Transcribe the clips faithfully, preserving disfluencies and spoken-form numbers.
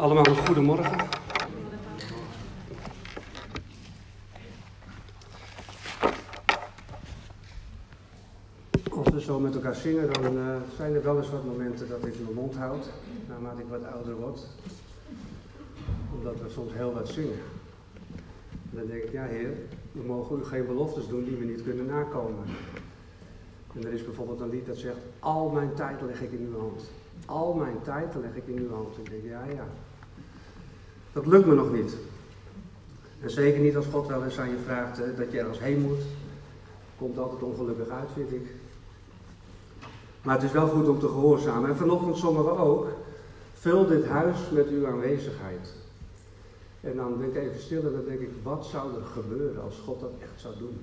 Allemaal een goede morgen. Als we zo met elkaar zingen, dan uh, zijn er wel eens wat momenten dat ik mijn mond houd, naarmate ik wat ouder word. Omdat we soms heel wat zingen. En dan denk ik, ja Heer, we mogen u geen beloftes doen die we niet kunnen nakomen. En er is bijvoorbeeld een lied dat zegt, al mijn tijd leg ik in uw hand. Al mijn tijd leg ik in uw hand. En ik denk, ja, ja. Dat lukt me nog niet. En zeker niet als God wel eens aan je vraagt uh, dat je ergens heen moet. Komt altijd ongelukkig uit, vind ik. Maar het is wel goed om te gehoorzamen. En vanochtend zongen we ook, vul dit huis met uw aanwezigheid. En dan ben ik even stil en dan denk ik, wat zou er gebeuren als God dat echt zou doen?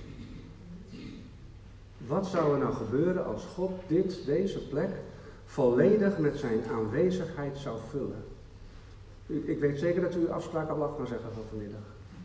Wat zou er nou gebeuren als God dit, deze plek volledig met zijn aanwezigheid zou vullen? Ik weet zeker dat u uw afspraak al af kan zeggen van vanmiddag.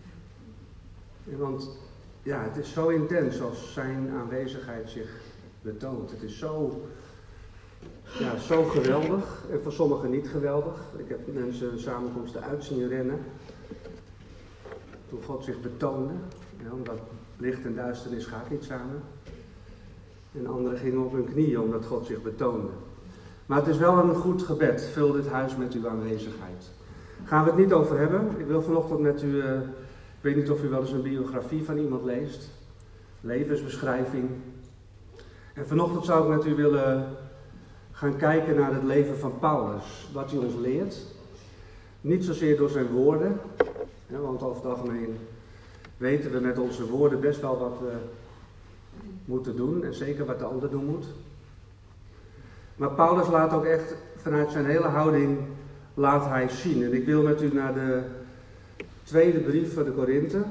Want ja, het is zo intens als zijn aanwezigheid zich betoont. Het is zo, ja, zo geweldig en voor sommigen niet geweldig. Ik heb mensen samenkomsten uit zien rennen toen God zich betoonde. Ja, omdat licht en duisternis gaat niet samen. En anderen gingen op hun knieën omdat God zich betoonde. Maar het is wel een goed gebed. Vul dit huis met uw aanwezigheid. Gaan we het niet over hebben. Ik wil vanochtend met u, uh, ik weet niet of u wel eens een biografie van iemand leest. Levensbeschrijving. En vanochtend zou ik met u willen gaan kijken naar het leven van Paulus. Wat hij ons leert. Niet zozeer door zijn woorden. Hè, want over het algemeen weten we met onze woorden best wel wat we moeten doen. En zeker wat de ander doen moet. Maar Paulus laat ook echt vanuit zijn hele houding laat hij zien. En ik wil met u naar de tweede brief van de Korinthe.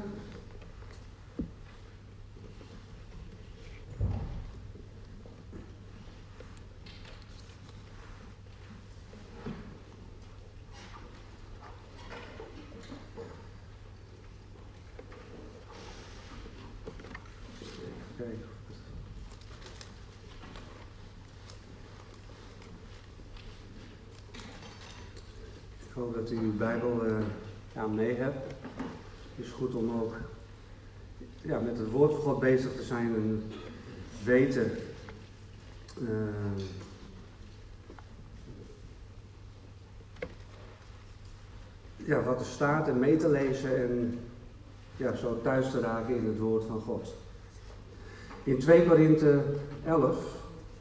Ik hoop dat u uw Bijbel uh, ja, mee hebt. Het is goed om ook ja, met het woord van God bezig te zijn en weten uh, ja, wat er staat en mee te lezen en ja, zo thuis te raken in het woord van God. In twee Korinthe elf,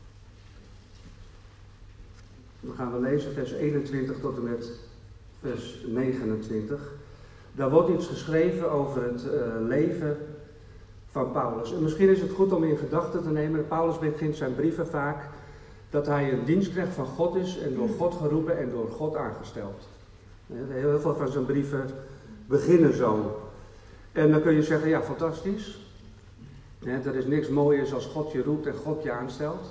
dan gaan we lezen vers eenentwintig tot en met vers negenentwintig. Daar wordt iets geschreven over het uh, leven van Paulus. En misschien is het goed om in gedachten te nemen. Paulus begint zijn brieven vaak dat hij een dienstknecht van God is en door God geroepen en door God aangesteld. Heel veel van zijn brieven beginnen zo. En dan kun je zeggen, ja, fantastisch. Er is niks mooiers als God je roept en God je aanstelt.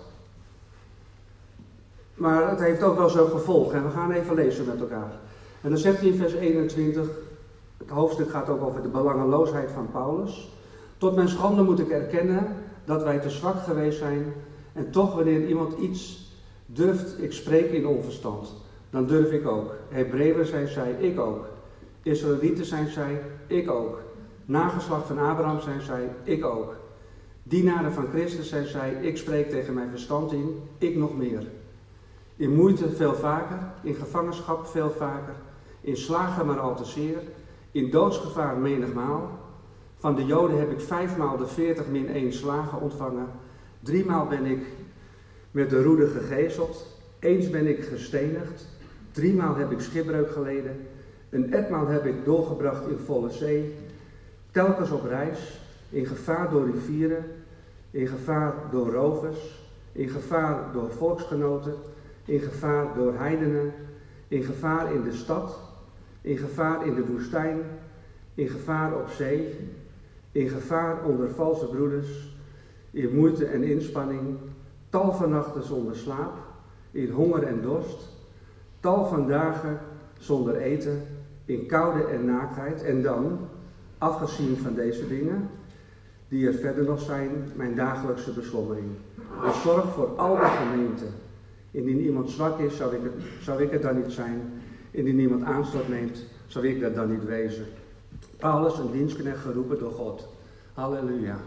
Maar het heeft ook wel zo'n gevolg. En we gaan even lezen met elkaar. En dan zegt hij in vers eenentwintig, het hoofdstuk gaat ook over de belangeloosheid van Paulus. Tot mijn schande moet ik erkennen dat wij te zwak geweest zijn. En toch wanneer iemand iets durft, ik spreek in onverstand. Dan durf ik ook. Hebreeën zijn zij, ik ook. Israëlieten zijn zij, ik ook. Nageslacht van Abraham zijn zij, ik ook. Dienaren van Christus zijn zij, ik spreek tegen mijn verstand in, ik nog meer. In moeite veel vaker, in gevangenschap veel vaker, in slagen maar al te zeer, in doodsgevaar menigmaal. Van de Joden heb ik vijfmaal de veertig min één slagen ontvangen. Driemaal ben ik met de roede gegezeld. Eens ben ik gestenigd. Driemaal heb ik schipbreuk geleden. Een etmaal heb ik doorgebracht in volle zee. Telkens op reis, in gevaar door rivieren, in gevaar door rovers, in gevaar door volksgenoten, in gevaar door heidenen, in gevaar in de stad, in gevaar in de woestijn, in gevaar op zee, in gevaar onder valse broeders, in moeite en inspanning, tal van nachten zonder slaap, in honger en dorst, tal van dagen zonder eten, in koude en naaktheid, en dan, afgezien van deze dingen, die er verder nog zijn, mijn dagelijkse beslommering. De zorg voor al de gemeenten. Indien iemand zwak is, zou ik, het, zou ik het dan niet zijn. indien niemand aanstoot neemt, zal ik dat dan niet wezen. Paulus, een dienstknecht geroepen door God. Halleluja.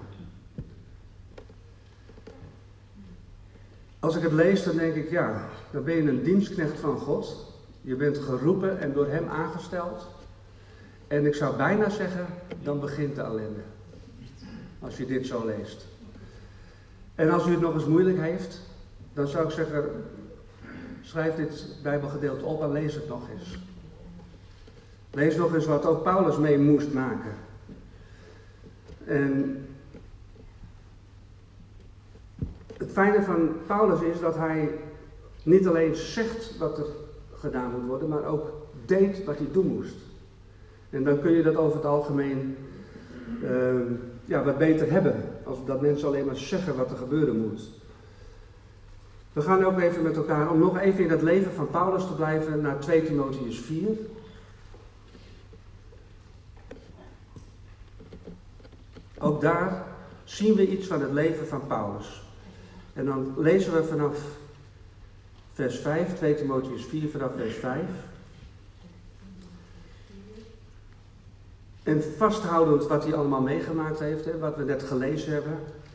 Als ik het lees, dan denk ik, ja, dan ben je een dienstknecht van God. Je bent geroepen en door hem aangesteld. En ik zou bijna zeggen, dan begint de ellende. Als je dit zo leest. En als u het nog eens moeilijk heeft, dan zou ik zeggen, schrijf dit Bijbelgedeelte op en lees het nog eens. Lees nog eens wat ook Paulus mee moest maken. En het fijne van Paulus is dat hij niet alleen zegt wat er gedaan moet worden, maar ook deed wat hij doen moest. En dan kun je dat over het algemeen uh, ja, wat beter hebben, als dat mensen alleen maar zeggen wat er gebeuren moet. We gaan ook even met elkaar, om nog even in het leven van Paulus te blijven, naar twee Timotheüs vier. Ook daar zien we iets van het leven van Paulus. En dan lezen we vanaf vers vijf, twee Timotheüs vier vanaf vers vijf. En vasthoudend wat hij allemaal meegemaakt heeft, hè, wat we net gelezen hebben.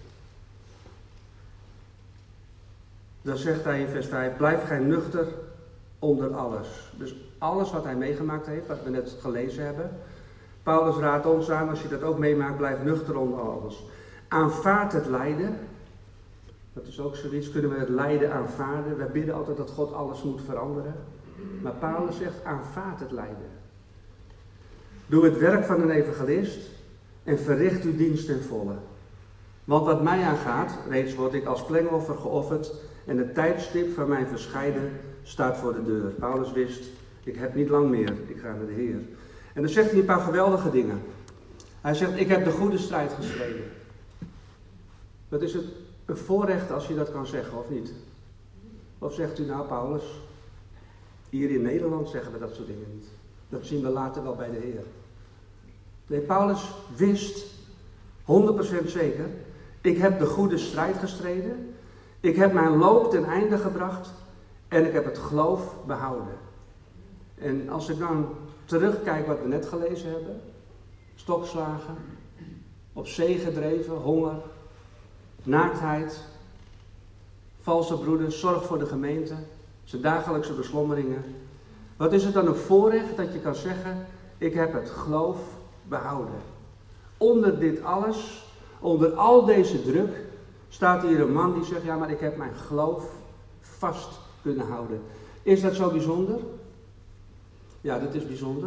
Dan zegt hij in vers vijf, blijf gij nuchter onder alles. Dus alles wat hij meegemaakt heeft, wat we net gelezen hebben. Paulus raadt ons aan, als je dat ook meemaakt, blijf nuchter onder alles. Aanvaard het lijden. Dat is ook zoiets, kunnen we het lijden aanvaarden. Wij bidden altijd dat God alles moet veranderen. Maar Paulus zegt, aanvaard het lijden. Doe het werk van een evangelist en verricht uw dienst ten volle. Want wat mij aangaat, reeds word ik als plengoffer geofferd en het tijdstip van mijn verscheiden staat voor de deur. Paulus wist, ik heb niet lang meer, ik ga naar de Heer. En dan zegt hij een paar geweldige dingen. Hij zegt, ik heb de goede strijd gestreden. Dat is het, een voorrecht als je dat kan zeggen, of niet? Of zegt u nou, Paulus, hier in Nederland zeggen we dat soort dingen niet. Dat zien we later wel bij de Heer. Nee, Paulus wist, honderd procent zeker, ik heb de goede strijd gestreden. Ik heb mijn loop ten einde gebracht. En ik heb het geloof behouden. En als ik dan terugkijk wat we net gelezen hebben. Stokslagen, op zee gedreven, honger, naaktheid, valse broeders, zorg voor de gemeente, zijn dagelijkse beslommeringen. Wat is het dan een voorrecht dat je kan zeggen, ik heb het geloof behouden. Onder dit alles, onder al deze druk, staat hier een man die zegt, ja maar ik heb mijn geloof vast kunnen houden. Is dat zo bijzonder? Ja, dat is bijzonder.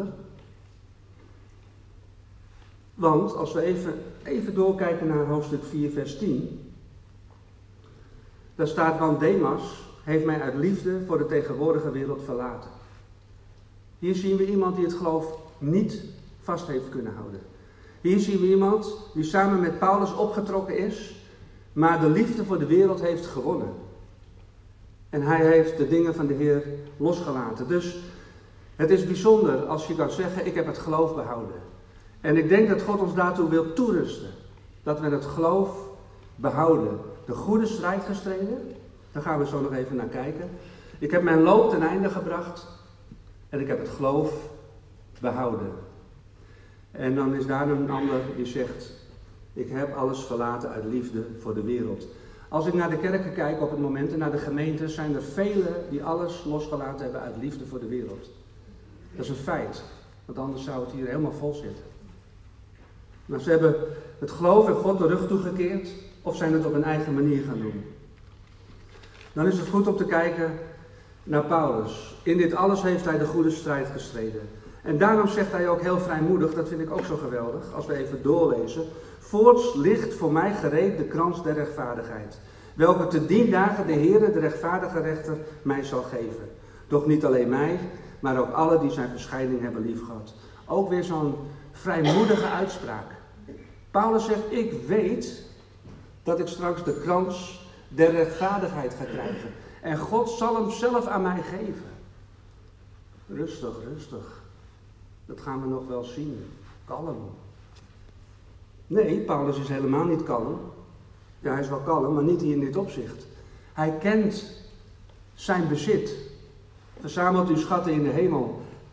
Want als we even, even doorkijken naar hoofdstuk vier vers tien. Daar staat, want Demas heeft mij uit liefde voor de tegenwoordige wereld verlaten. Hier zien we iemand die het geloof niet vast heeft kunnen houden. Hier zien we iemand die samen met Paulus opgetrokken is, maar de liefde voor de wereld heeft gewonnen. En hij heeft de dingen van de Heer losgelaten. Dus het is bijzonder als je kan zeggen, ik heb het geloof behouden. En ik denk dat God ons daartoe wil toerusten. Dat we het geloof behouden. De goede strijd gestreden. Daar gaan we zo nog even naar kijken. Ik heb mijn loop ten einde gebracht. En ik heb het geloof behouden. En dan is daar een ander die zegt, ik heb alles verlaten uit liefde voor de wereld. Als ik naar de kerken kijk op het moment en naar de gemeenten, zijn er velen die alles losgelaten hebben uit liefde voor de wereld. Dat is een feit, want anders zou het hier helemaal vol zitten. Maar ze hebben het geloof in God de rug toegekeerd, of zijn het op hun eigen manier gaan doen. Dan is het goed om te kijken naar Paulus. In dit alles heeft hij de goede strijd gestreden. En daarom zegt hij ook heel vrijmoedig, dat vind ik ook zo geweldig, als we even doorlezen. Voorts ligt voor mij gereed de krans der rechtvaardigheid, welke te dien dagen de Heere, de rechtvaardige rechter, mij zal geven. Doch niet alleen mij, maar ook alle die zijn verschijning hebben liefgehad. Ook weer zo'n vrijmoedige uitspraak. Paulus zegt, ik weet dat ik straks de krans der rechtvaardigheid ga krijgen. En God zal hem zelf aan mij geven. Rustig, rustig. Dat gaan we nog wel zien. Kalm. Nee, Paulus is helemaal niet kalm. Ja, hij is wel kalm, maar niet in dit opzicht. Hij kent zijn bezit. Verzamelt uw schatten in de hemel,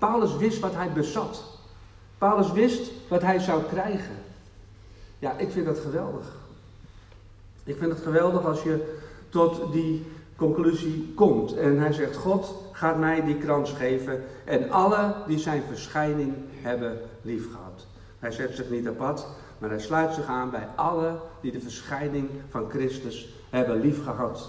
Paulus wist wat hij bezat. Paulus wist wat hij zou krijgen. Ja, ik vind dat geweldig. Ik vind het geweldig als je tot die conclusie komt. En hij zegt, God gaat mij die krans geven en alle die zijn verschijning hebben liefgehad. Hij zet zich niet apart, maar hij sluit zich aan bij alle die de verschijning van Christus hebben liefgehad.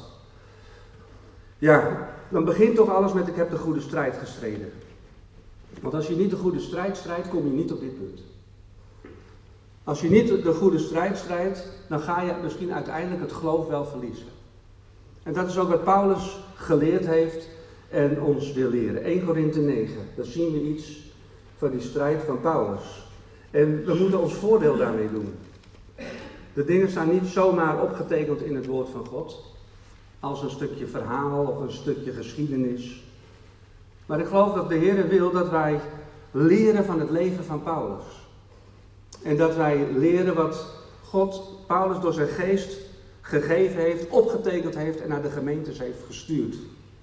Ja, dan begint toch alles met ik heb de goede strijd gestreden. Want als je niet de goede strijd strijdt, kom je niet op dit punt. Als je niet de goede strijd strijdt, dan ga je misschien uiteindelijk het geloof wel verliezen. En dat is ook wat Paulus geleerd heeft en ons wil leren. Eerste Korinthe negen, daar zien we iets van die strijd van Paulus. En we moeten ons voordeel daarmee doen. De dingen staan niet zomaar opgetekend in het woord van God, als een stukje verhaal of een stukje geschiedenis. Maar ik geloof dat de Heer wil dat wij leren van het leven van Paulus. En dat wij leren wat God, Paulus door zijn geest gegeven heeft, opgetekend heeft en naar de gemeentes heeft gestuurd.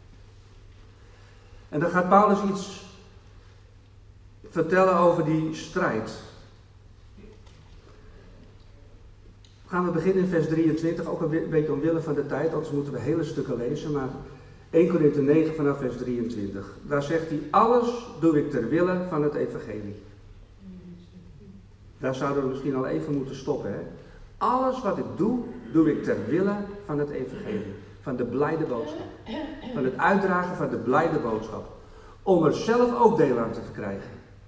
En dan gaat Paulus iets vertellen over die strijd. Gaan we beginnen in vers drieëntwintig, ook een beetje omwille van de tijd, anders moeten we hele stukken lezen, maar Eerste Korinthe negen vanaf vers drieëntwintig. Daar zegt hij, alles doe ik ter wille van het evangelie. Daar zouden we misschien al even moeten stoppen. Hè? Alles wat ik doe, doe ik ter wille van het evangelie. Van de blijde boodschap. Van het uitdragen van de blijde boodschap. Om er zelf ook deel aan te verkrijgen.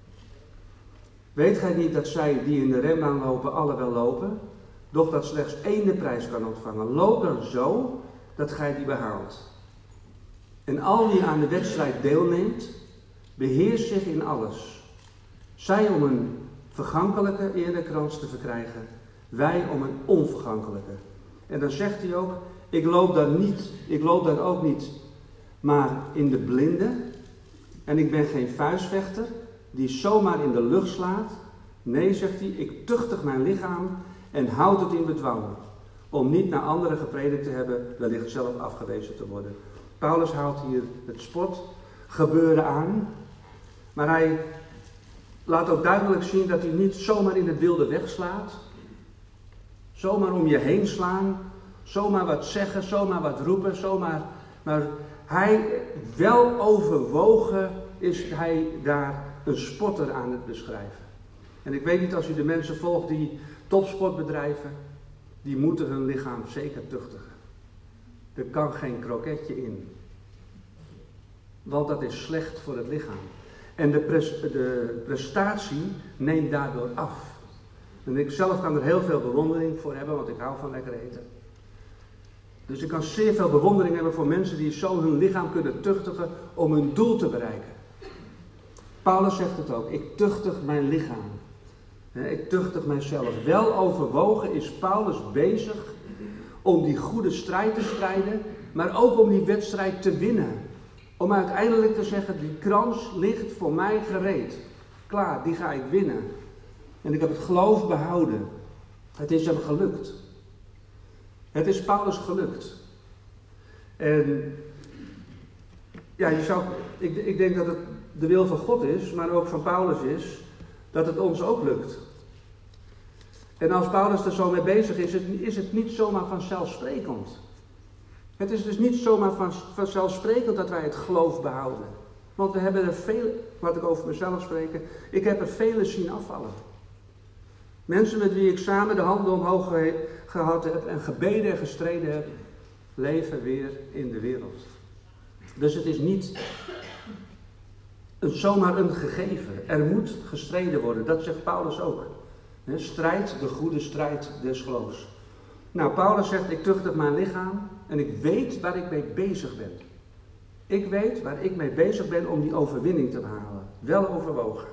Weet gij niet dat zij die in de renbaan lopen, alle wel lopen? Doch dat slechts één de prijs kan ontvangen. Loop dan zo, dat gij die behaalt. En al wie aan de wedstrijd deelneemt, beheerst zich in alles. Zij om een vergankelijke erekrans te verkrijgen, wij om een onvergankelijke. En dan zegt hij ook, ik loop dan niet, ik loop dan ook niet, maar in de blinde. En ik ben geen vuistvechter, die zomaar in de lucht slaat. Nee, zegt hij, ik tuchtig mijn lichaam en houd het in bedwang. Om niet naar anderen gepredikt te hebben, wellicht zelf afgewezen te worden. Paulus haalt hier het sportgebeuren aan, maar hij laat ook duidelijk zien dat hij niet zomaar in het wilde wegslaat. Zomaar om je heen slaan, zomaar wat zeggen, zomaar wat roepen, zomaar. Maar hij, wel overwogen, is hij daar een sporter aan het beschrijven. En ik weet niet, als u de mensen volgt die topsportbedrijven, die moeten hun lichaam zeker tuchtigen. Er kan geen kroketje in. Want dat is slecht voor het lichaam. En de, pres, de prestatie neemt daardoor af. En ik zelf kan er heel veel bewondering voor hebben, want ik hou van lekker eten. Dus ik kan zeer veel bewondering hebben voor mensen die zo hun lichaam kunnen tuchtigen om hun doel te bereiken. Paulus zegt het ook, ik tuchtig mijn lichaam. Ik tuchtig mijzelf. Wel overwogen is Paulus bezig om die goede strijd te strijden, maar ook om die wedstrijd te winnen. Om uiteindelijk te zeggen, die krans ligt voor mij gereed. Klaar, die ga ik winnen. En ik heb het geloof behouden. Het is hem gelukt. Het is Paulus gelukt. En ja, je zou, ik, ik denk dat het de wil van God is, maar ook van Paulus is, dat het ons ook lukt. En als Paulus er zo mee bezig is, is het niet zomaar vanzelfsprekend. Het is dus niet zomaar van, vanzelfsprekend dat wij het geloof behouden. Want we hebben er veel, wat ik over mezelf spreek, ik heb er vele zien afvallen. Mensen met wie ik samen de handen omhoog ge, gehad heb en gebeden en gestreden heb, leven weer in de wereld. Dus het is niet een, zomaar een gegeven. Er moet gestreden worden, dat zegt Paulus ook. He, strijd, de goede strijd des geloofs. Nou, Paulus zegt, ik tuchtig mijn lichaam en ik weet waar ik mee bezig ben. Ik weet waar ik mee bezig ben om die overwinning te behalen. Wel overwogen.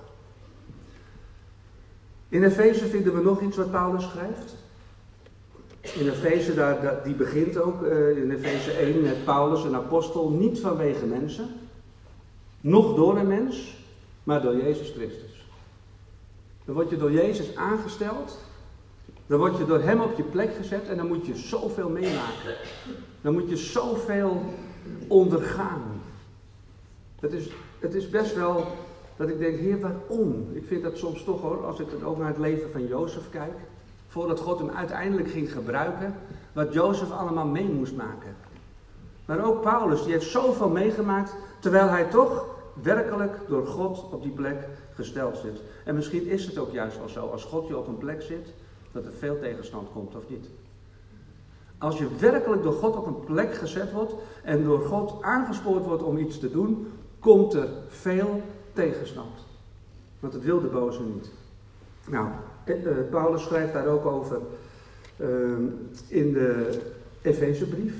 In Efeze vinden we nog iets wat Paulus schrijft. In Efeze, daar, daar, die begint ook uh, in Efeze één met Paulus, een apostel, niet vanwege mensen, nog door een mens, maar door Jezus Christus. Dan word je door Jezus aangesteld, dan word je door hem op je plek gezet en dan moet je zoveel meemaken. Dan moet je zoveel ondergaan. Het is, het is best wel, Dat ik denk, Heer, waarom? Ik vind dat soms toch hoor, als ik het ook naar het leven van Jozef kijk. Voordat God hem uiteindelijk ging gebruiken, wat Jozef allemaal mee moest maken. Maar ook Paulus, die heeft zoveel meegemaakt, terwijl hij toch werkelijk door God op die plek gesteld zit. En misschien is het ook juist wel zo, als God je op een plek zit, dat er veel tegenstand komt, of niet? Als je werkelijk door God op een plek gezet wordt en door God aangespoord wordt om iets te doen, komt er veel tegenstand. Want dat wil de boze niet. Nou, eh, Paulus schrijft daar ook over uh, in de Efezebrief.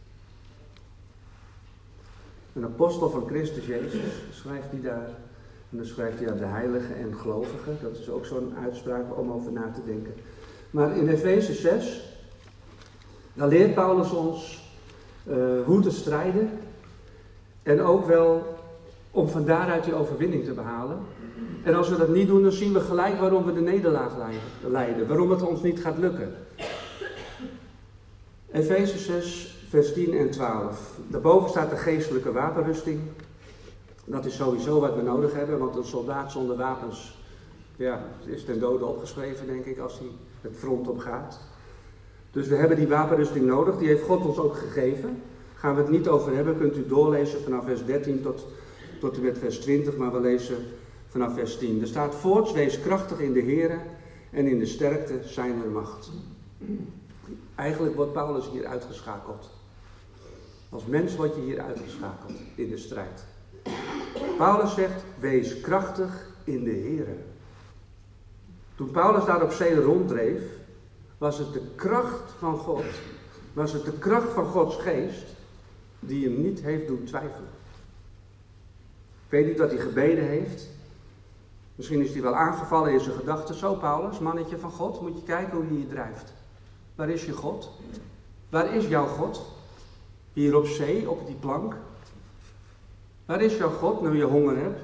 Een apostel van Christus Jezus schrijft hij daar. En dan schrijft hij aan de heiligen en gelovigen. Dat is ook zo'n uitspraak om over na te denken. Maar in Efeze zes, dan leert Paulus ons uh, hoe te strijden. En ook wel om van daaruit die overwinning te behalen. En als we dat niet doen, dan zien we gelijk waarom we de nederlaag lijden. Waarom het ons niet gaat lukken. Efeze zes, vers tien en twaalf. Daarboven staat de geestelijke wapenrusting. Dat is sowieso wat we nodig hebben, want een soldaat zonder wapens, ja, is ten dode opgeschreven, denk ik, als hij het front op gaat. Dus we hebben die wapenrusting nodig, die heeft God ons ook gegeven. Gaan we het niet over hebben, kunt u doorlezen vanaf vers dertien tot, tot en met vers twintig, maar we lezen vanaf vers tien. Er staat voorts, wees krachtig in de Here en in de sterkte zijner macht. Eigenlijk wordt Paulus hier uitgeschakeld. Als mens word je hier uitgeschakeld in de strijd. Paulus zegt, wees krachtig in de Here. Toen Paulus daar op zee ronddreef, was het de kracht van God, was het de kracht van Gods geest, die hem niet heeft doen twijfelen. Ik weet niet wat hij gebeden heeft. Misschien is hij wel aangevallen in zijn gedachten. Zo Paulus, mannetje van God, moet je kijken hoe je hier drijft. Waar is je God? Waar is jouw God? Hier op zee, op die plank. Waar is jouw God, nu je honger hebt?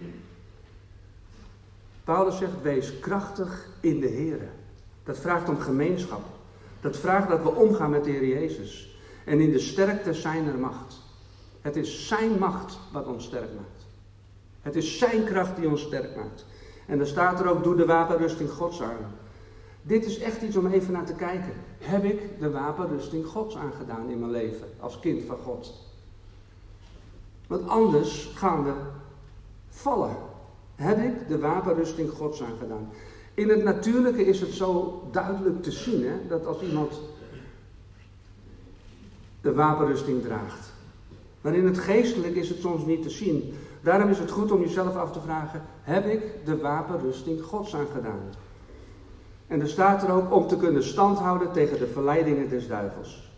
Paulus zegt, wees krachtig in de Here. Dat vraagt om gemeenschap. Dat vraagt dat we omgaan met de Heer Jezus. En in de sterkte zijner macht. Het is zijn macht wat ons sterk maakt. Het is zijn kracht die ons sterk maakt. En dan staat er ook, doe de wapenrusting Gods aan. Dit is echt iets om even naar te kijken. Heb ik de wapenrusting Gods aangedaan in mijn leven, als kind van God? Want anders gaan we vallen. Heb ik de wapenrusting Gods aangedaan? In het natuurlijke is het zo duidelijk te zien, hè, dat als iemand de wapenrusting draagt. Maar in het geestelijk is het soms niet te zien. Daarom is het goed om jezelf af te vragen, heb ik de wapenrusting Gods aangedaan? En er staat er ook om te kunnen standhouden tegen de verleidingen des duivels.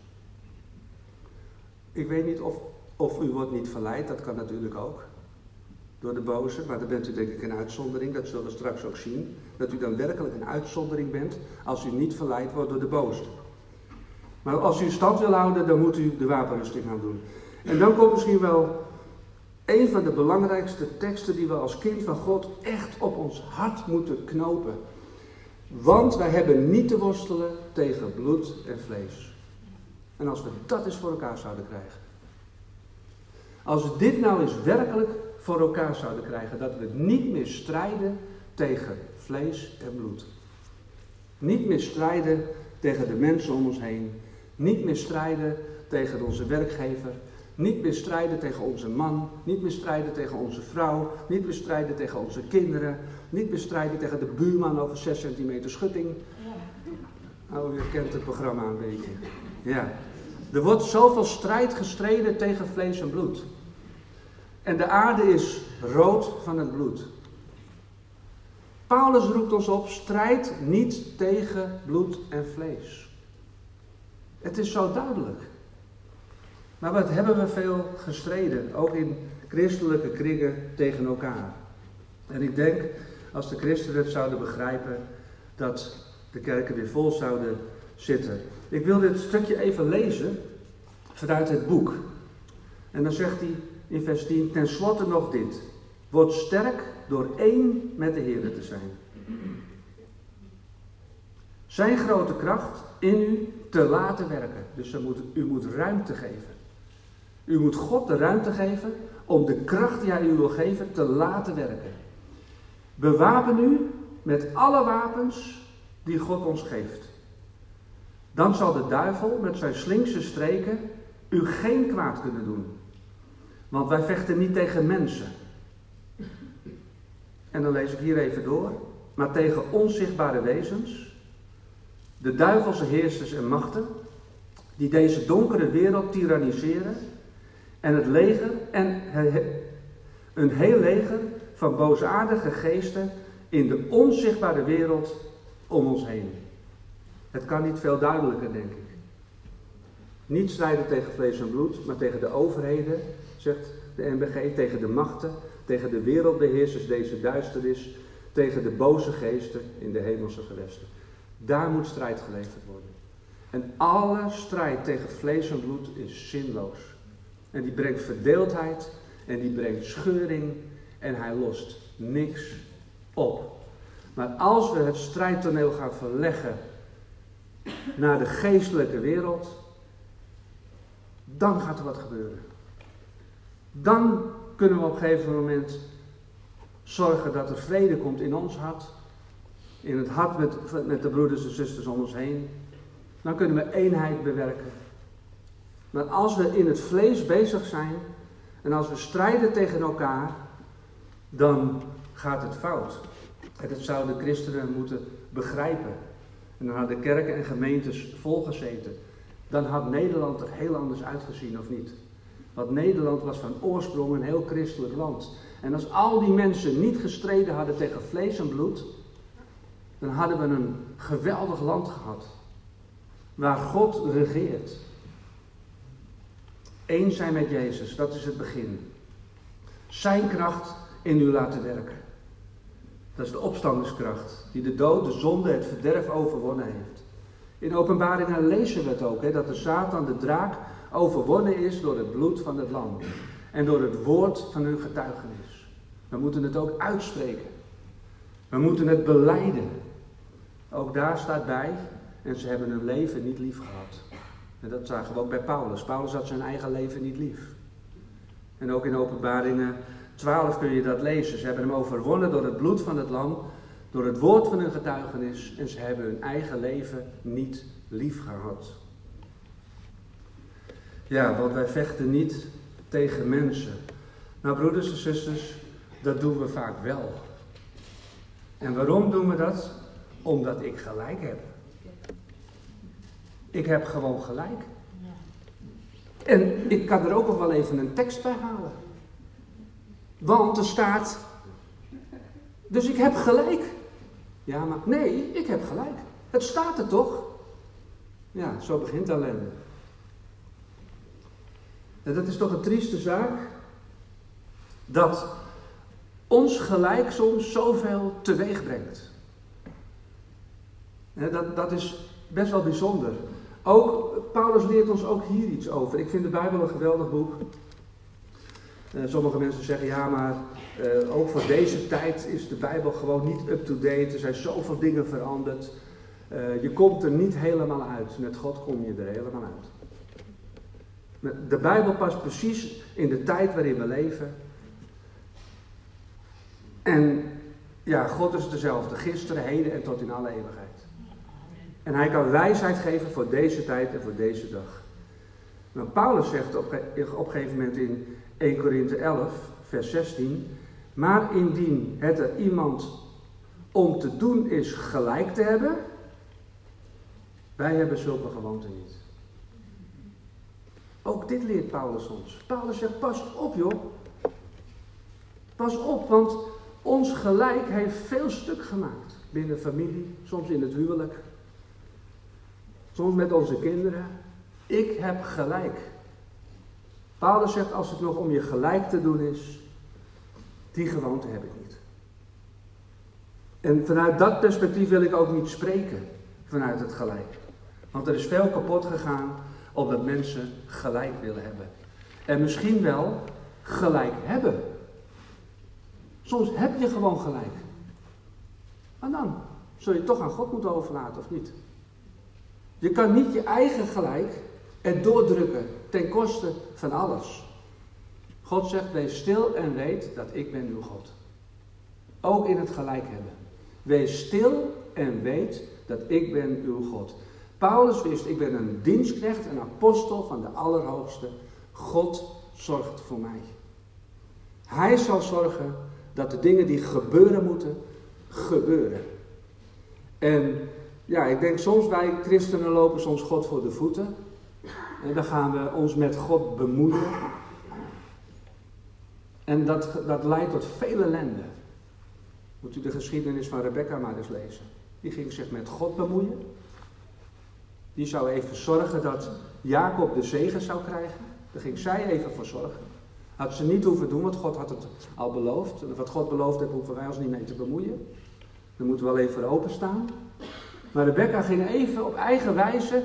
Ik weet niet of, of u wordt niet verleid, dat kan natuurlijk ook. Door de boze, maar dan bent u denk ik een uitzondering, dat zullen we straks ook zien. Dat u dan werkelijk een uitzondering bent als u niet verleid wordt door de boze. Maar als u stand wil houden, dan moet u de wapenrusting gaan doen. En dan komt misschien wel een van de belangrijkste teksten die we als kind van God echt op ons hart moeten knopen. Want wij hebben niet te worstelen tegen bloed en vlees. En als we dat eens voor elkaar zouden krijgen. Als we dit nou eens werkelijk voor elkaar zouden krijgen. Dat we niet meer strijden tegen vlees en bloed. Niet meer strijden tegen de mensen om ons heen. Niet meer strijden tegen onze werkgever. Niet meer strijden tegen onze man. Niet meer strijden tegen onze vrouw. Niet meer strijden tegen onze kinderen. Niet meer strijden tegen de buurman over zes centimeter schutting. Oh, je kent het programma een beetje. Ja. Er wordt zoveel strijd gestreden tegen vlees en bloed. En de aarde is rood van het bloed. Paulus roept ons op, strijd niet tegen bloed en vlees. Het is zo duidelijk. Maar wat hebben we veel gestreden, ook in christelijke kringen tegen elkaar. En ik denk, als de christenen het zouden begrijpen, dat de kerken weer vol zouden zitten. Ik wil dit stukje even lezen vanuit het boek. En dan zegt hij in vers tien, ten slotte nog dit. Word sterk door één met de Heer te zijn. Zijn grote kracht in u te laten werken. Dus u moet, u moet ruimte geven. U moet God de ruimte geven om de kracht die hij u wil geven te laten werken. Bewapen u met alle wapens die God ons geeft. Dan zal de duivel met zijn slinkse streken u geen kwaad kunnen doen. Want wij vechten niet tegen mensen. En dan lees ik hier even door. Maar tegen onzichtbare wezens, de duivelse heersers en machten, die deze donkere wereld tiranniseren, en het leger en een heel leger van boosaardige geesten in de onzichtbare wereld om ons heen. Het kan niet veel duidelijker, denk ik. Niet strijden tegen vlees en bloed, maar tegen de overheden, zegt de N B G, tegen de machten, tegen de wereldbeheersers deze duisternis, tegen de boze geesten in de hemelse gewesten. Daar moet strijd geleverd worden. En alle strijd tegen vlees en bloed is zinloos. En die brengt verdeeldheid en die brengt scheuring en hij lost niks op. Maar als we het strijdtoneel gaan verleggen naar de geestelijke wereld, dan gaat er wat gebeuren. Dan kunnen we op een gegeven moment zorgen dat er vrede komt in ons hart, in het hart met, met de broeders en zusters om ons heen. Dan kunnen we eenheid bewerken. Maar als we in het vlees bezig zijn en als we strijden tegen elkaar, dan gaat het fout. En dat zouden christenen moeten begrijpen. En dan hadden kerken en gemeentes volgezeten. Dan had Nederland er heel anders uitgezien, of niet? Want Nederland was van oorsprong een heel christelijk land. En als al die mensen niet gestreden hadden tegen vlees en bloed, dan hadden we een geweldig land gehad. Waar God regeert. Eén zijn met Jezus, dat is het begin. Zijn kracht in u laten werken. Dat is de opstandingskracht, die de dood, de zonde, het verderf overwonnen heeft. In Openbaringen lezen we het ook, hè, dat de Satan, de draak, overwonnen is door het bloed van het lam. En door het woord van hun getuigenis. We moeten het ook uitspreken. We moeten het belijden. Ook daar staat bij, en ze hebben hun leven niet lief gehad. En dat zagen we ook bij Paulus. Paulus had zijn eigen leven niet lief. En ook in Openbaringen twaalf kun je dat lezen. Ze hebben hem overwonnen door het bloed van het lam, door het woord van hun getuigenis, en ze hebben hun eigen leven niet lief gehad. Ja, want wij vechten niet tegen mensen. Nou, broeders en zusters, dat doen we vaak wel. En waarom doen we dat? Omdat ik gelijk heb. Ik heb gewoon gelijk. En ik kan er ook nog wel even een tekst bij halen. Want er staat, dus ik heb gelijk. Ja, maar nee, ik heb gelijk. Het staat er toch? Ja, zo begint ellende. En dat is toch een trieste zaak? Dat ons gelijk soms zoveel teweeg brengt. En dat, dat is best wel bijzonder. Ook, Paulus leert ons ook hier iets over. Ik vind de Bijbel een geweldig boek. Uh, sommige mensen zeggen, ja, maar uh, ook voor deze tijd is de Bijbel gewoon niet up-to-date. Er zijn zoveel dingen veranderd. Uh, je komt er niet helemaal uit. Met God kom je er helemaal uit. De Bijbel past precies in de tijd waarin we leven. En ja, God is dezelfde. Gisteren, heden en tot in alle eeuwigheid. En hij kan wijsheid geven voor deze tijd en voor deze dag. Nou, Paulus zegt op, op een gegeven moment in eerste Korinthe elf, vers zestien. Maar indien het er iemand om te doen is gelijk te hebben, wij hebben zulke gewoonten niet. Ook dit leert Paulus ons. Paulus zegt, pas op joh. Pas op, want ons gelijk heeft veel stuk gemaakt. Binnen familie, soms in het huwelijk. Soms met onze kinderen. Ik heb gelijk. Paulus zegt, als het nog om je gelijk te doen is, die gewoonte heb ik niet. En vanuit dat perspectief wil ik ook niet spreken, vanuit het gelijk. Want er is veel kapot gegaan, omdat mensen gelijk willen hebben. En misschien wel gelijk hebben. Soms heb je gewoon gelijk. Maar dan zul je het toch aan God moeten overlaten, of niet? Je kan niet je eigen gelijk erdoor drukken ten koste van alles. God zegt, wees stil en weet dat ik ben uw God. ook in het gelijk hebben. Wees stil en weet dat ik ben uw God. Paulus wist, ik ben een dienstknecht, een apostel van de Allerhoogste. God zorgt voor mij. Hij zal zorgen dat de dingen die gebeuren moeten, gebeuren. En ja, ik denk soms wij christenen lopen soms God voor de voeten. En dan gaan we ons met God bemoeien. En dat, dat leidt tot veel ellende. Moet u de geschiedenis van Rebecca maar eens lezen. Die ging zich met God bemoeien. Die zou even zorgen dat Jacob de zegen zou krijgen. Daar ging zij even voor zorgen. Had ze niet hoeven doen, want God had het al beloofd. En wat God beloofd heeft, hoeven wij ons niet mee te bemoeien. Daar moeten we wel even voor openstaan. Maar Rebecca ging even op eigen wijze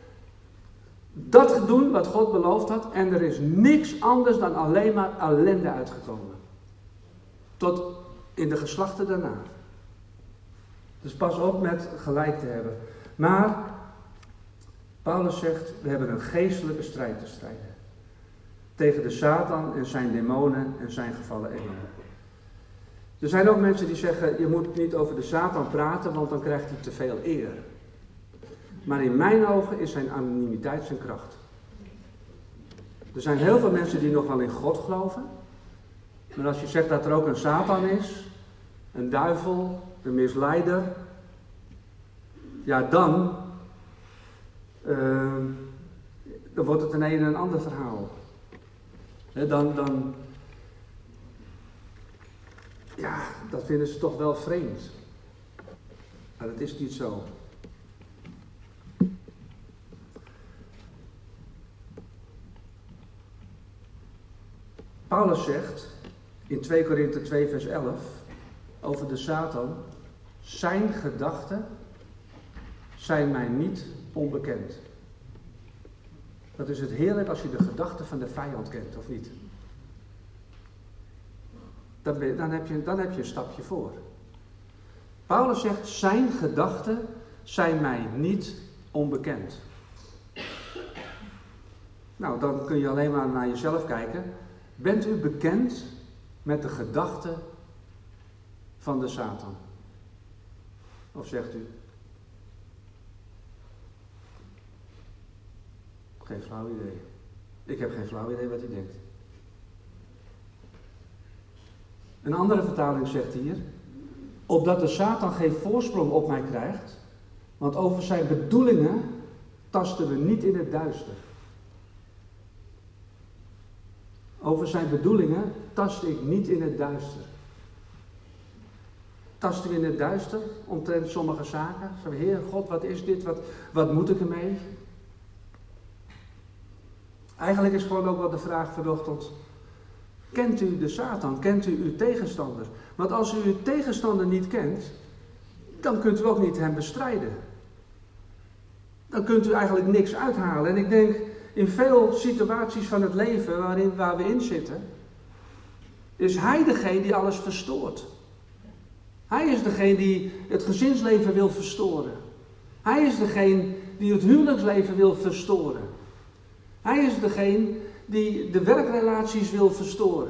dat doen wat God beloofd had. En er is niks anders dan alleen maar ellende uitgekomen. Tot in de geslachten daarna. Dus pas op met gelijk te hebben. Maar Paulus zegt, we hebben een geestelijke strijd te strijden. Tegen de Satan en zijn demonen en zijn gevallen engelen. Er zijn ook mensen die zeggen, je moet niet over de Satan praten, want dan krijgt hij te veel eer. Maar in mijn ogen is zijn anonimiteit zijn kracht. Er zijn heel veel mensen die nog wel in God geloven. Maar als je zegt dat er ook een Satan is, een duivel, een misleider, ja dan, uh, dan wordt het een een en een ander verhaal. He, dan, dan, ja, dat vinden ze toch wel vreemd. Maar dat is niet zo. Paulus zegt in twee Korinthe twee vers elf over de Satan, zijn gedachten zijn mij niet onbekend. Dat is het heerlijk als je de gedachten van de vijand kent, of niet? Dan, ben, dan, heb je, dan heb je een stapje voor. Paulus zegt, zijn gedachten zijn mij niet onbekend. Nou, dan kun je alleen maar naar jezelf kijken. Bent u bekend met de gedachten van de Satan? Of zegt u? Geen flauw idee. Ik heb geen flauw idee wat hij denkt. Een andere vertaling zegt hier, opdat de Satan geen voorsprong op mij krijgt, want over zijn bedoelingen tasten we niet in het duister. Over zijn bedoelingen tast ik niet in het duister. Tasten we in het duister omtrent sommige zaken? Zeggen we, Heer God, wat is dit? Wat, wat moet ik ermee? Eigenlijk is gewoon ook wel de vraag vanochtend. Kent u de Satan? Kent u uw tegenstander? Want als u uw tegenstander niet kent, dan kunt u ook niet hem bestrijden. Dan kunt u eigenlijk niks uithalen. En ik denk, in veel situaties van het leven waarin, waar we in zitten, is hij degene die alles verstoort. Hij is degene die het gezinsleven wil verstoren. Hij is degene die het huwelijksleven wil verstoren. Hij is degene die de werkrelaties wil verstoren.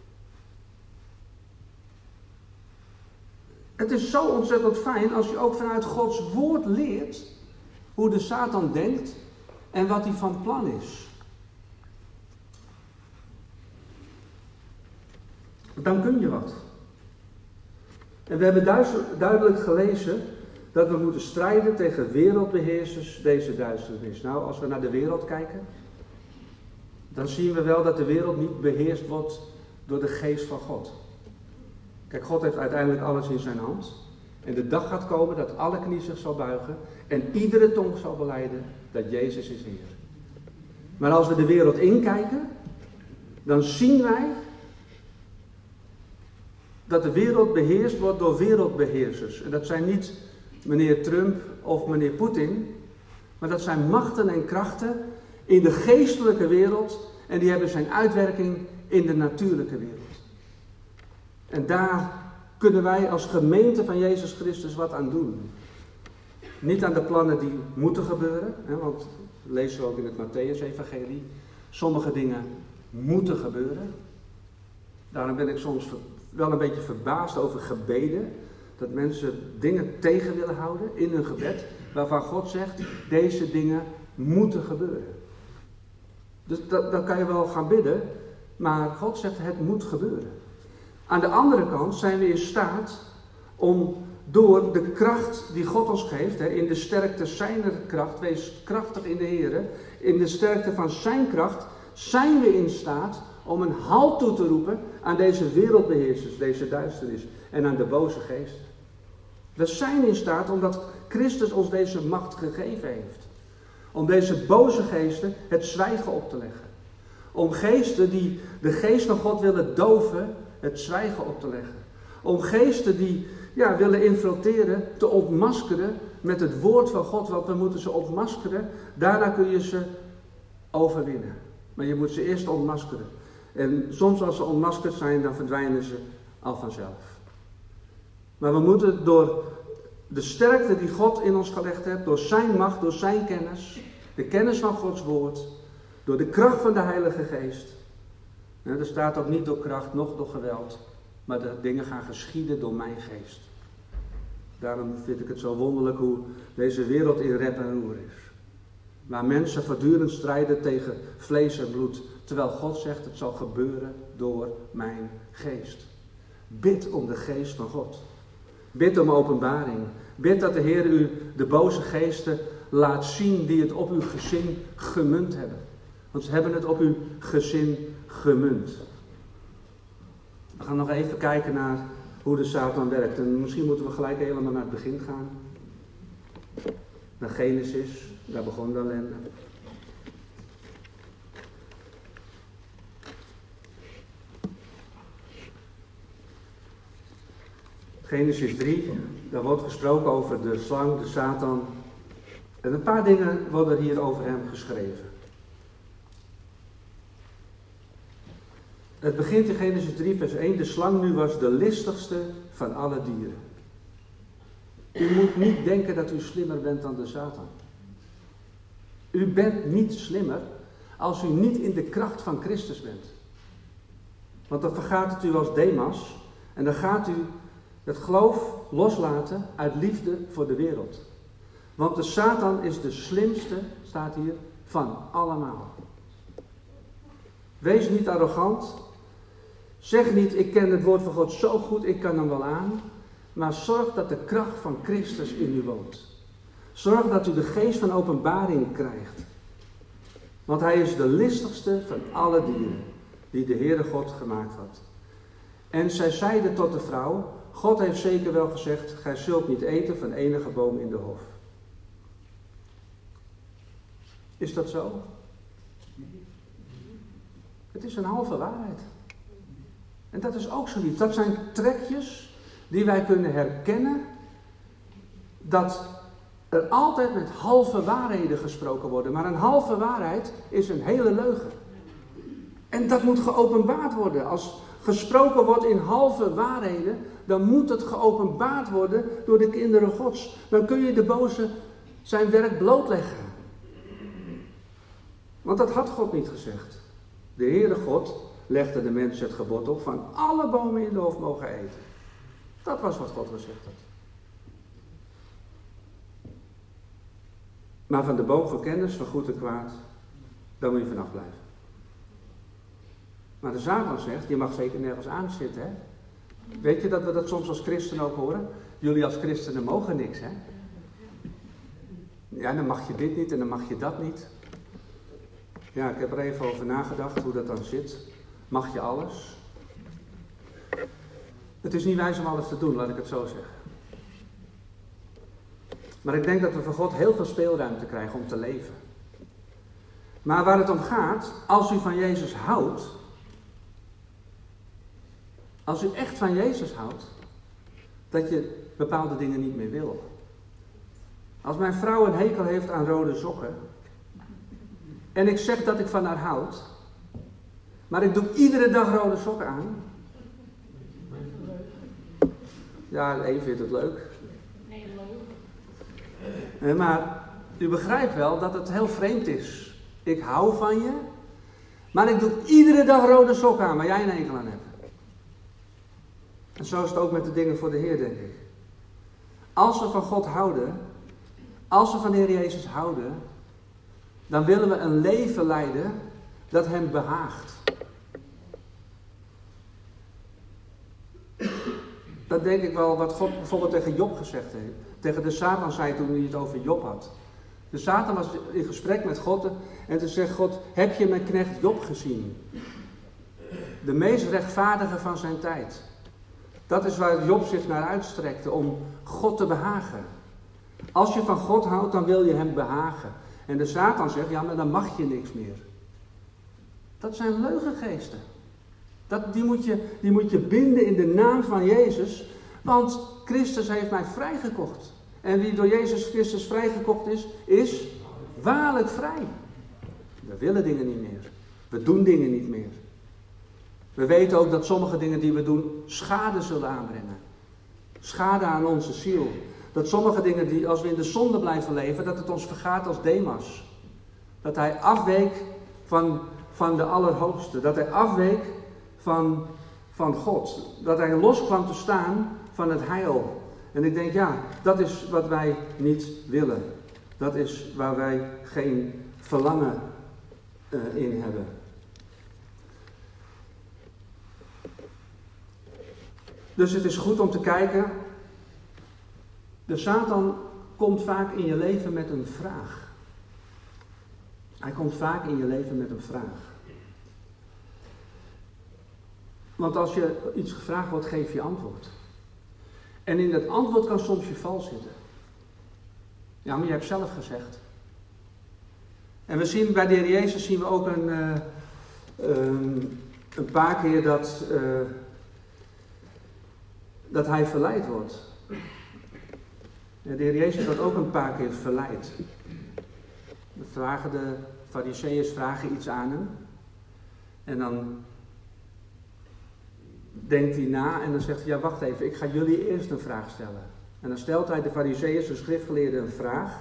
Het is zo ontzettend fijn als je ook vanuit Gods woord leert hoe de Satan denkt en wat hij van plan is. Dan kun je wat. En we hebben duidelijk gelezen dat we moeten strijden tegen wereldbeheersers deze duisternis. Nou, als we naar de wereld kijken, dan zien we wel dat de wereld niet beheerst wordt door de geest van God. Kijk, God heeft uiteindelijk alles in zijn hand. En de dag gaat komen dat alle knie zich zal buigen en iedere tong zal belijden dat Jezus is Heer. Maar als we de wereld inkijken, dan zien wij dat de wereld beheerst wordt door wereldbeheersers. En dat zijn niet meneer Trump of meneer Poetin, maar dat zijn machten en krachten in de geestelijke wereld en die hebben zijn uitwerking in de natuurlijke wereld. En daar kunnen wij als gemeente van Jezus Christus wat aan doen. Niet aan de plannen die moeten gebeuren, hè, want dat lezen we ook in het Mattheüs-evangelie. Sommige dingen moeten gebeuren. Daarom ben ik soms wel een beetje verbaasd over gebeden. Dat mensen dingen tegen willen houden in hun gebed. Waarvan God zegt, deze dingen moeten gebeuren. Dus dat, dat kan je wel gaan bidden. Maar God zegt, het moet gebeuren. Aan de andere kant zijn we in staat om door de kracht die God ons geeft, hè, in de sterkte zijner kracht, wees krachtig in de Heer, in de sterkte van zijn kracht, zijn we in staat om een halt toe te roepen aan deze wereldbeheersers, deze duisternis en aan de boze geest. We zijn in staat omdat Christus ons deze macht gegeven heeft. Om deze boze geesten het zwijgen op te leggen. Om geesten die de geest van God willen doven, het zwijgen op te leggen. Om geesten die ja, willen infiltreren, te ontmaskeren met het woord van God. Want we moeten ze ontmaskeren, daarna kun je ze overwinnen. Maar je moet ze eerst ontmaskeren. En soms als ze ontmaskerd zijn, dan verdwijnen ze al vanzelf. Maar we moeten door de sterkte die God in ons gelegd heeft, door zijn macht, door zijn kennis, de kennis van Gods woord, door de kracht van de Heilige Geest. Ja, er staat ook niet door kracht, noch door geweld, maar de dingen gaan geschieden door mijn geest. Daarom vind ik het zo wonderlijk hoe deze wereld in rep en roer is. Waar mensen voortdurend strijden tegen vlees en bloed, terwijl God zegt het zal gebeuren door mijn geest. Bid om de geest van God. Bid om openbaring. Bid dat de Heer u de boze geesten laat zien die het op uw gezin gemunt hebben. Want ze hebben het op uw gezin gemunt. We gaan nog even kijken naar hoe de Satan werkt. En misschien moeten we gelijk helemaal naar het begin gaan. Naar Genesis. Daar begon de ellende. Genesis drie, daar wordt gesproken over de slang, de Satan. En een paar dingen worden hier over hem geschreven. Het begint in Genesis drie, vers één. De slang nu was de listigste van alle dieren. U moet niet denken dat u slimmer bent dan de Satan. U bent niet slimmer als u niet in de kracht van Christus bent. Want dan vergaat het u als Demas en dan gaat u het geloof loslaten uit liefde voor de wereld. Want de Satan is de slimste, staat hier, van allemaal. Wees niet arrogant. Zeg niet, ik ken het woord van God zo goed, ik kan hem wel aan. Maar zorg dat de kracht van Christus in u woont. Zorg dat u de geest van openbaring krijgt. Want hij is de listigste van alle dieren die de Heere God gemaakt had. En zij zeiden tot de vrouw, God heeft zeker wel gezegd, gij zult niet eten van enige boom in de hof. Is dat zo? Het is een halve waarheid. En dat is ook zoiets. Dat zijn trekjes die wij kunnen herkennen. Dat er altijd met halve waarheden gesproken worden. Maar een halve waarheid is een hele leugen. En dat moet geopenbaard worden. Als gesproken wordt in halve waarheden, dan moet het geopenbaard worden door de kinderen Gods. Dan kun je de boze zijn werk blootleggen. Want dat had God niet gezegd. De Heere God legde de mens het gebod op van alle bomen in de hof mogen eten. Dat was wat God gezegd had. Maar van de boom van kennis, van goed en kwaad, daar moet je vanaf blijven. Maar de Satan zegt, je mag zeker nergens aan zitten, hè. Weet je dat we dat soms als christenen ook horen? Jullie als christenen mogen niks, hè. Ja, dan mag je dit niet en dan mag je dat niet. Ja, ik heb er even over nagedacht hoe dat dan zit. Mag je alles? Het is niet wijs om alles te doen, laat ik het zo zeggen. Maar ik denk dat we van God heel veel speelruimte krijgen om te leven. Maar waar het om gaat, als u van Jezus houdt, als u echt van Jezus houdt, dat je bepaalde dingen niet meer wil. Als mijn vrouw een hekel heeft aan rode sokken, en ik zeg dat ik van haar houd, maar ik doe iedere dag rode sokken aan. Ja, de een vindt het leuk. Nee, maar u begrijpt wel dat het heel vreemd is. Ik hou van je, maar ik doe iedere dag rode sokken aan waar jij een hekel aan hebt. En zo is het ook met de dingen voor de Heer, denk ik. Als we van God houden, als we van de Heer Jezus houden, dan willen we een leven leiden dat hem behaagt. Dat denk ik wel wat God bijvoorbeeld tegen Job gezegd heeft. Tegen de Satan zei toen hij het over Job had. De Satan was in gesprek met God en toen zegt God, heb je mijn knecht Job gezien? De meest rechtvaardige van zijn tijd. Dat is waar Job zich naar uitstrekte, om God te behagen. Als je van God houdt, dan wil je hem behagen. En de Satan zegt, ja, maar dan mag je niks meer. Dat zijn leugengeesten. Dat, die, moet je, die moet je binden in de naam van Jezus, want Christus heeft mij vrijgekocht. En wie door Jezus Christus vrijgekocht is, is waarlijk vrij. We willen dingen niet meer. We doen dingen niet meer. We weten ook dat sommige dingen die we doen schade zullen aanbrengen. Schade aan onze ziel. Dat sommige dingen die, als we in de zonde blijven leven, dat het ons vergaat als Demas. Dat hij afweek van, van de Allerhoogste. Dat hij afweek van, van God. Dat hij los kwam te staan van het heil. En ik denk, ja, dat is wat wij niet willen. Dat is waar wij geen verlangen uh, in hebben. Dus het is goed om te kijken. De Satan komt vaak in je leven met een vraag. Hij komt vaak in je leven met een vraag. Want als je iets gevraagd wordt, geef je antwoord. En in dat antwoord kan soms je val zitten. Ja, maar je hebt zelf gezegd. En we zien bij de Heer Jezus zien we ook een, uh, um, een paar keer dat, uh, dat hij verleid wordt. De Heer Jezus wordt ook een paar keer verleid. De, vragen de Farizeeërs vragen iets aan hem. En dan denkt hij na en dan zegt hij, ja wacht even, ik ga jullie eerst een vraag stellen. En dan stelt hij de Farizeeërs, de schriftgeleerden, een vraag.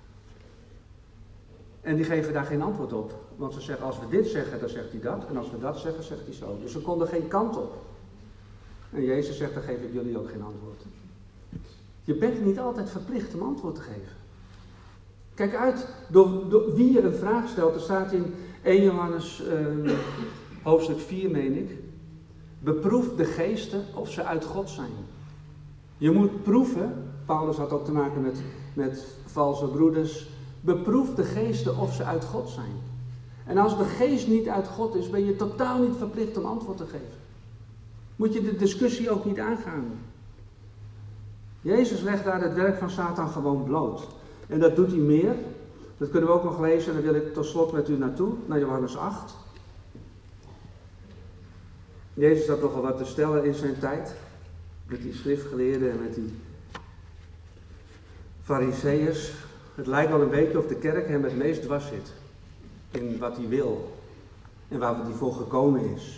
En die geven daar geen antwoord op. Want ze zeggen, als we dit zeggen, dan zegt hij dat. En als we dat zeggen, zegt hij zo. Dus ze konden geen kant op. En Jezus zegt, dan geef ik jullie ook geen antwoord. Je bent niet altijd verplicht om antwoord te geven. Kijk uit, door, door wie je een vraag stelt. Er staat in eerste Johannes eh, hoofdstuk vier, meen ik. Beproef de geesten of ze uit God zijn. Je moet proeven, Paulus had ook te maken met, met valse broeders. Beproef de geesten of ze uit God zijn. En als de geest niet uit God is, ben je totaal niet verplicht om antwoord te geven. Moet je de discussie ook niet aangaan. Jezus legt daar het werk van Satan gewoon bloot. En dat doet hij meer. Dat kunnen we ook nog lezen en dan wil ik tot slot met u naartoe, naar Johannes acht. Jezus had nogal wat te stellen in zijn tijd. Met die schriftgeleerden en met die Farizeeërs. Het lijkt wel een beetje of de kerk hem het meest dwars zit. In wat hij wil. En waar hij voor gekomen is.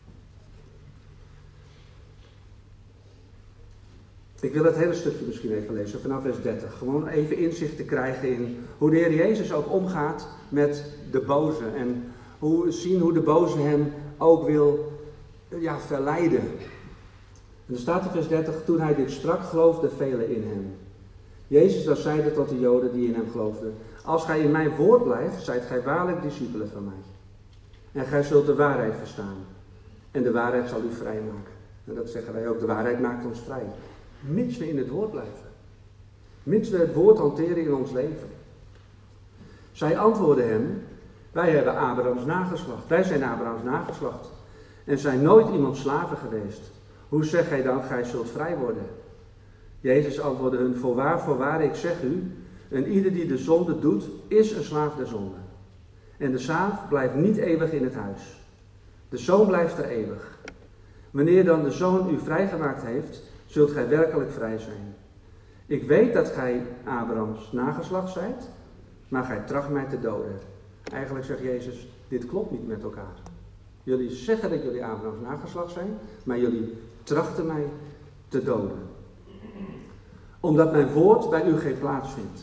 Ik wil het hele stukje misschien even lezen, vanaf vers dertig. Gewoon even inzicht te krijgen in hoe de Heer Jezus ook omgaat met de boze. En hoe, zien hoe de boze hem ook wil ja, verleiden. En er staat in vers dertig, toen hij dit sprak, geloofden velen in hem. Jezus dan zeide tot de Joden die in hem geloofden, als gij in mijn woord blijft, zijt gij waarlijk discipelen van mij. En gij zult de waarheid verstaan. En de waarheid zal u vrijmaken. En dat zeggen wij ook, de waarheid maakt ons vrij. Mits we in het woord blijven. Mits we het woord hanteren in ons leven. Zij antwoordden hem, wij hebben Abrahams nageslacht. Wij zijn Abrahams nageslacht. En zijn nooit iemand slaven geweest. Hoe zeg gij dan, gij zult vrij worden? Jezus antwoordde hun, voorwaar, voorwaar, ik zeg u, en ieder die de zonde doet, is een slaaf der zonde. En de slaaf blijft niet eeuwig in het huis. De zoon blijft er eeuwig. Wanneer dan de zoon u vrijgemaakt heeft, zult gij werkelijk vrij zijn. Ik weet dat gij Abrahams nageslacht zijt, maar gij tracht mij te doden. Eigenlijk zegt Jezus, dit klopt niet met elkaar. Jullie zeggen dat jullie Abrahams nageslacht zijn, maar jullie trachten mij te doden. Omdat mijn woord bij u geen plaats vindt.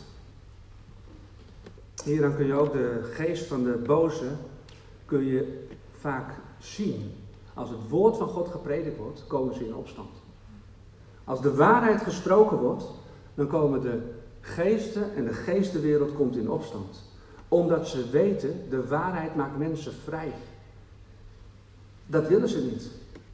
Hier dan kun je ook de geest van de boze kun je vaak zien. Als het woord van God gepredikt wordt, komen ze in opstand. Als de waarheid gesproken wordt, dan komen de geesten en de geestenwereld komt in opstand. Omdat ze weten, de waarheid maakt mensen vrij. Dat willen ze niet.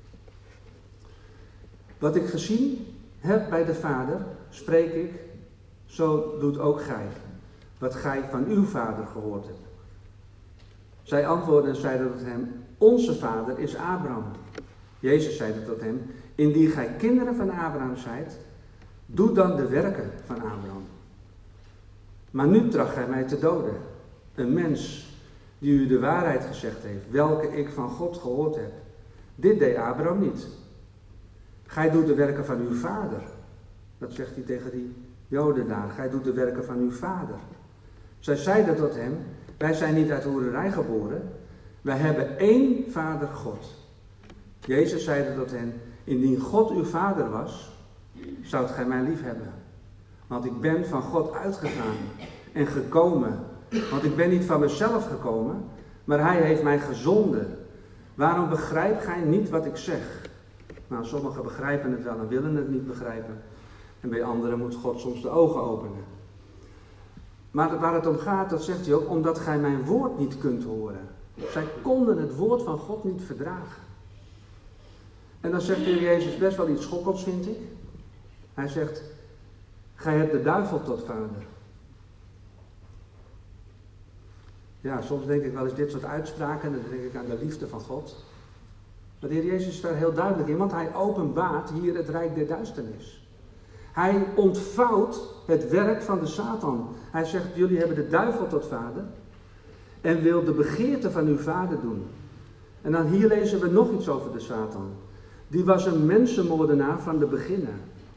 Wat ik gezien heb bij de Vader, spreek ik, zo doet ook gij. Wat gij van uw vader gehoord hebt. Zij antwoordden en zeiden tot hem, onze vader is Abraham. Jezus zeide tot hem, indien gij kinderen van Abraham zijt, doe dan de werken van Abraham. Maar nu tracht gij mij te doden. Een mens die u de waarheid gezegd heeft, welke ik van God gehoord heb. Dit deed Abraham niet. Gij doet de werken van uw vader. Dat zegt hij tegen die Joden daar. Gij doet de werken van uw vader. Zij zeiden tot hem, wij zijn niet uit hoererij geboren. Wij hebben één vader God. Jezus zeide tot hen, indien God uw vader was, zoudt gij mij lief hebben. Want ik ben van God uitgegaan en gekomen. Want ik ben niet van mezelf gekomen, maar hij heeft mij gezonden. Waarom begrijpt gij niet wat ik zeg? Nou, sommigen begrijpen het wel en willen het niet begrijpen. En bij anderen moet God soms de ogen openen. Maar waar het om gaat, dat zegt hij ook, omdat gij mijn woord niet kunt horen. Zij konden het woord van God niet verdragen. En dan zegt de Heer Jezus best wel iets schokkends, vind ik. Hij zegt, gij hebt de duivel tot vader. Ja, soms denk ik wel eens dit soort uitspraken en dan denk ik aan de liefde van God. Maar de Heer Jezus is daar heel duidelijk in, want hij openbaart hier het rijk der duisternis. Hij ontvouwt het werk van de Satan. Hij zegt, jullie hebben de duivel tot vader en wil de begeerte van uw vader doen. En dan hier lezen we nog iets over de Satan. Die was een mensenmoordenaar van de beginnen.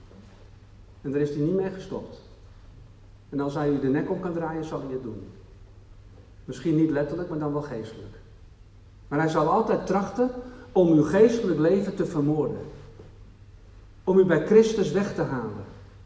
En daar is hij niet mee gestopt. En als hij u de nek om kan draaien, zal hij het doen. Misschien niet letterlijk, maar dan wel geestelijk. Maar hij zal altijd trachten om uw geestelijk leven te vermoorden. Om u bij Christus weg te halen.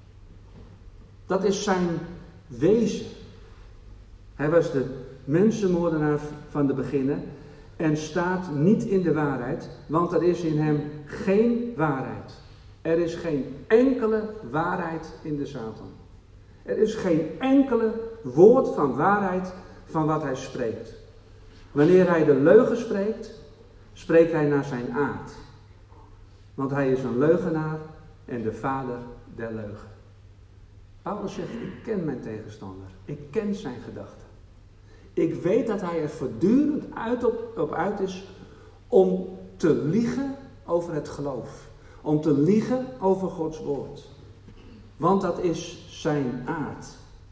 Dat is zijn wezen. Hij was de mensenmoordenaar van de beginnen en staat niet in de waarheid, want er is in hem geen waarheid. Er is geen enkele waarheid in de Satan. Er is geen enkele woord van waarheid van wat hij spreekt. Wanneer hij de leugen spreekt, spreekt hij naar zijn aard. Want hij is een leugenaar en de vader der leugen. Paulus zegt, ik ken mijn tegenstander. Ik ken zijn gedachten. Ik weet dat hij er voortdurend uit op, op uit is om te liegen over het geloof. Om te liegen over Gods woord. Want dat is zijn aard.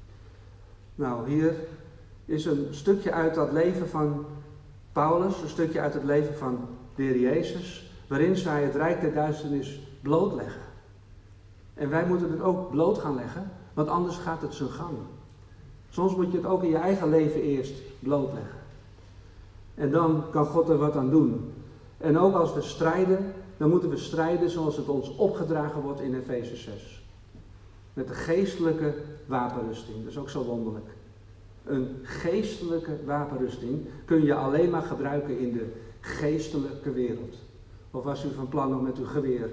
Nou, hier is een stukje uit dat leven van Paulus, een stukje uit het leven van de Heer Jezus, waarin zij het rijk der duisternis blootleggen. En wij moeten het ook bloot gaan leggen, want anders gaat het zijn gang. Soms moet je het ook in je eigen leven eerst blootleggen. En dan kan God er wat aan doen. En ook als we strijden, dan moeten we strijden zoals het ons opgedragen wordt in Efeze zes. Met de geestelijke wapenrusting, dat is ook zo wonderlijk. Een geestelijke wapenrusting kun je alleen maar gebruiken in de geestelijke wereld. Of was u van plan om met uw geweer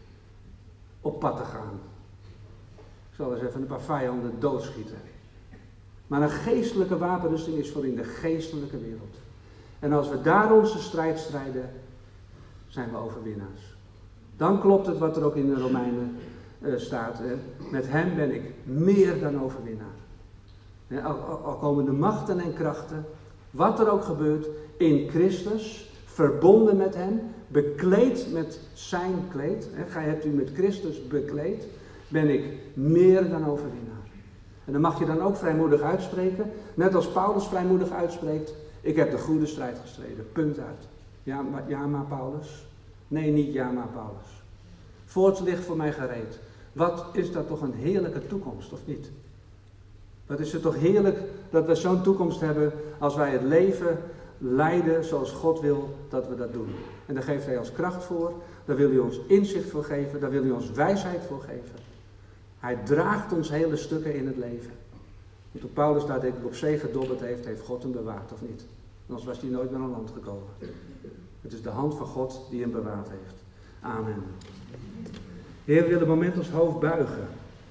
op pad te gaan? Ik zal eens even een paar vijanden doodschieten. Maar een geestelijke wapenrusting is voor in de geestelijke wereld. En als we daar onze strijd strijden, zijn we overwinnaars. Dan klopt het wat er ook in de Romeinen uh, staat. Hè? Met hem ben ik meer dan overwinnaar. Hè? Al, al, al komen de machten en krachten, wat er ook gebeurt, in Christus, verbonden met hem, bekleed met zijn kleed. Hè? Gij hebt u met Christus bekleed, ben ik meer dan overwinnaar. En dan mag je dan ook vrijmoedig uitspreken, net als Paulus vrijmoedig uitspreekt, ik heb de goede strijd gestreden, punt uit. Ja maar, ja, maar Paulus? Nee, niet ja, maar Paulus. Voorts ligt voor mij gereed. Wat is dat toch een heerlijke toekomst, of niet? Wat is het toch heerlijk dat we zo'n toekomst hebben als wij het leven leiden zoals God wil dat we dat doen. En daar geeft hij ons kracht voor, daar wil hij ons inzicht voor geven, daar wil hij ons wijsheid voor geven. Hij draagt ons hele stukken in het leven. En toen Paulus daar denk ik op zee gedobberd heeft, heeft God hem bewaard, of niet? Anders was hij nooit meer aan land gekomen. Het is de hand van God die hem bewaard heeft. Amen. Heer, we willen een moment ons hoofd buigen.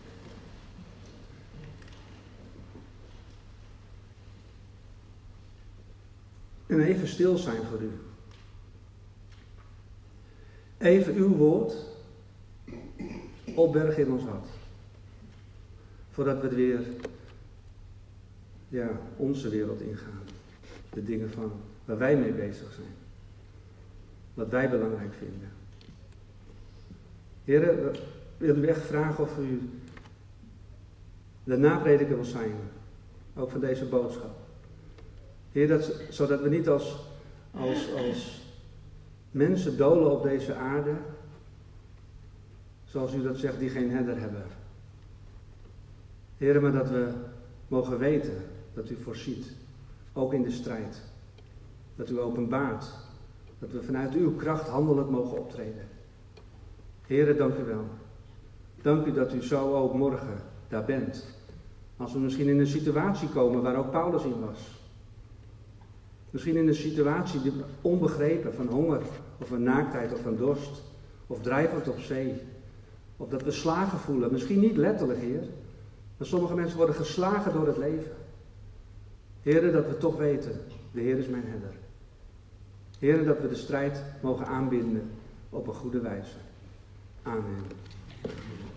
En even stil zijn voor u. Even uw woord opbergen in ons hart. Voordat we weer ja, onze wereld ingaan. De dingen van waar wij mee bezig zijn. Wat wij belangrijk vinden. Heren, we willen u echt vragen of u de naprediker wil zijn. Ook van deze boodschap. Heer, dat, zodat we niet als, als, als mensen dolen op deze aarde. Zoals u dat zegt, die geen herder hebben. Heer, maar dat we mogen weten dat u voorziet. Ook in de strijd. Dat u openbaart. Dat we vanuit uw kracht handelend mogen optreden. Heere, dank u wel. Dank u dat u zo ook morgen daar bent. Als we misschien in een situatie komen waar ook Paulus in was. Misschien in een situatie die onbegrepen van honger of van naaktheid of van dorst. Of drijvend op zee. Of dat we slagen voelen. Misschien niet letterlijk, Heer. Maar sommige mensen worden geslagen door het leven. Heere, dat we toch weten, de Heer is mijn herder. Heere, dat we de strijd mogen aanbinden op een goede wijze. Amen.